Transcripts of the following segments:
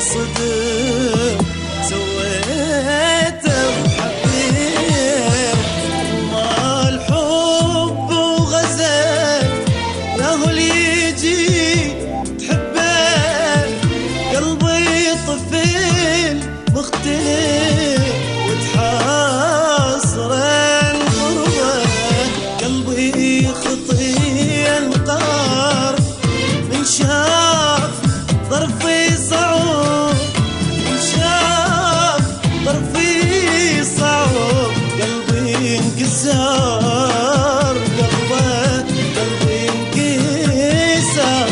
صدق سويته وحبيت ما الحب وغزل له اللي يجي تحبه قلبي طفل مختلف وتحاصر الغربة قلبي خطي القار من شاف ظرفي صعب من شاف ظرفي صعب قلبي انكسر قلبي انكسر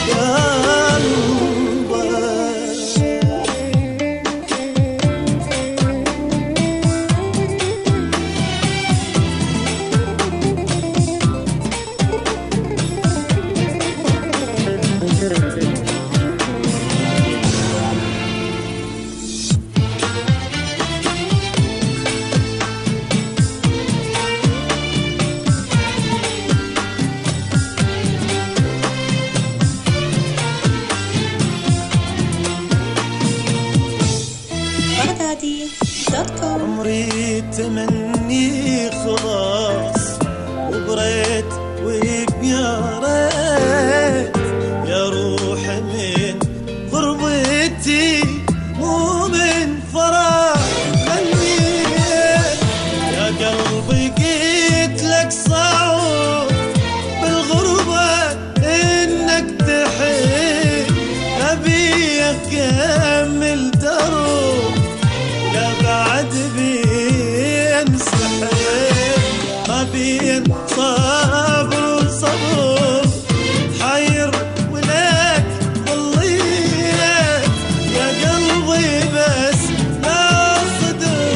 عمري تمني خلاص وبريت ويا ريت يا روح من غربتي مو من فرح غنيت يا قلبي قلت لك صعب بالغربة انك تحب ابي اكمل درب لا بعد بين سحر ما بين صبر وصبر حير ولك ضليت يا قلبي بس لا صدق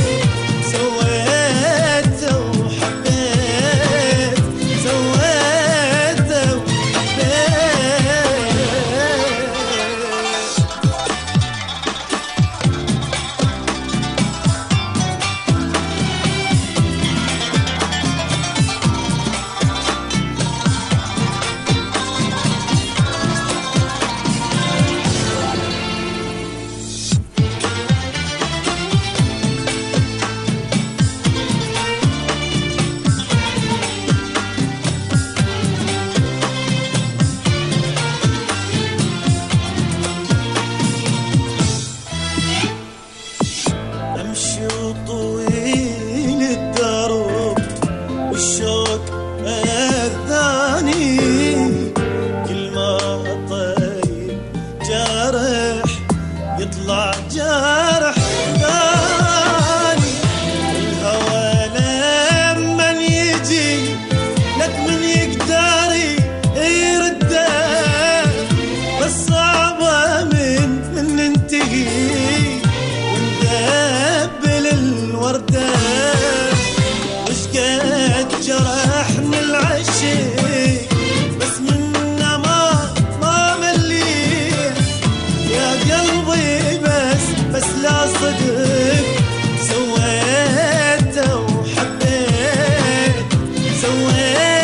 سويته وحبيت سويته وحبيت امشي طويل الدرب والشوق اذاني كل ما طيب جارح يطلع جارح ثاني الهوى لمن يجي لك من يقدر يرده بس صعبه من ننتهي ونذبل الورده وش قد جرحني العشق بس منا ما مليت يا قلبي بس لا صدق سويته وحبيت سويته